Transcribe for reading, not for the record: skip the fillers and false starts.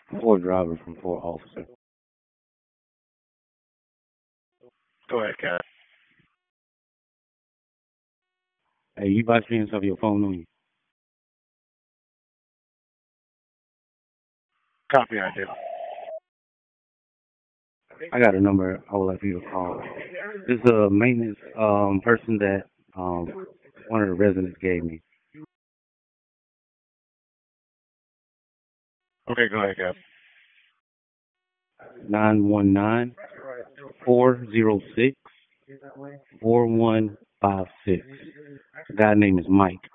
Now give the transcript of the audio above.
Four driver from four officer. Go ahead, Cat. Hey, you by chance have your phone on you? Copy, I do. I got a number I would like for you to call. This is a maintenance person that one of the residents gave me. Okay, go ahead, Cat. 919-406-4156. The guy name is Mike.